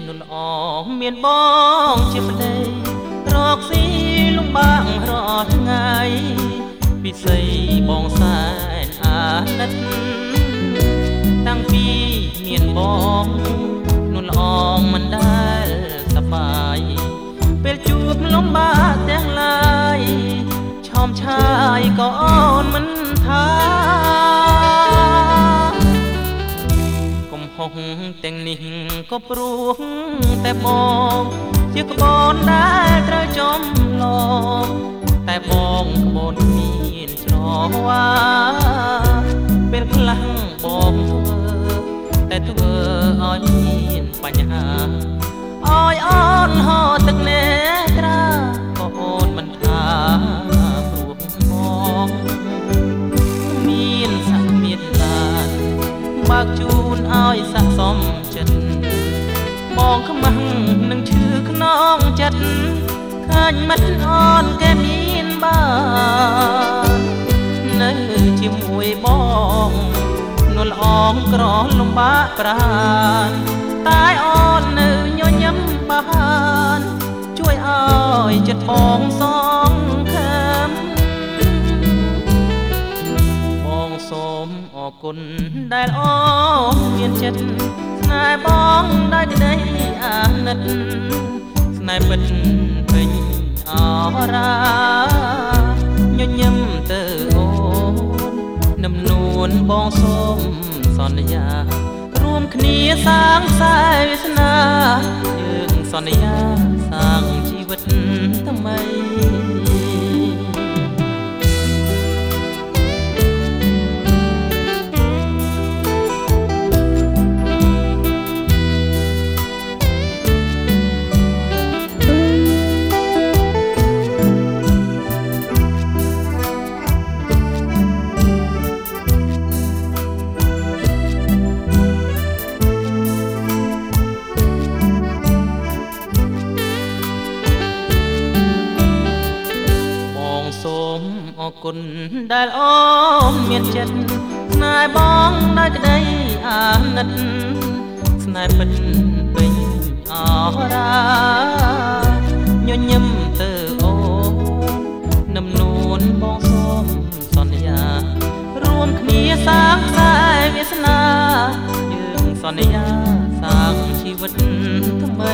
នុនអមមានបងជាប្តីរកស៊ីលំបាករត់ថ្ងៃពិសីបងសែនអាណិតតាំងពីមានបងនុនអងមិនដែលសប្បាយពេលជួបលំបាកទាំងឡាយឆោមឆាយក៏អូនមិនថាកំហុសទាំងនេះក៏ព្រោះតែបងជាក្បូនដែលត្រូវចំឡងតែបងក្បូនមានច្រវាពេលខ្លះបងតែធ្វើឲ្យមានបញ្ហាឲ្យអូនហោទឹកនេត្រាក៏អូនមិនថាព្រោះបងមានសក្មានឡានបើកជូនឲ្យស័ក្តិសមចិត្តបងខ្មាំងនឹងឈឺខ្នងចិត្តឃើញមិនអូនគេមានបាននៅជាមួយបងនួនអងក្រលំបាកប្រានតែអូននៅញញឹមបានជួយឲ្យចិត្តបងសងខំបងសូមអរគុណដែលអូនមានចិត្តស្នេហ៍បងដោយក្តីអាណិតស្នេហ៍ពិតពេញអរាញញឹមទៅអូននឹមនួនបងសូមសន្យារួមគ្នាសាងខ្សែវាសនាយើងសន្យាសាងជីវិតថ្មីសូមអរគុណដែលអូនមានចិត្តស្នេហ៍បងដោយក្តីអាណិតស្នេហ៍ពិតពេញអរាញញឹមទៅអូននឹមនួនបងសូមសន្យារួមគ្នាសាងខ្សែវាសនាយើងសន្យាសាងជីវិតថ្មី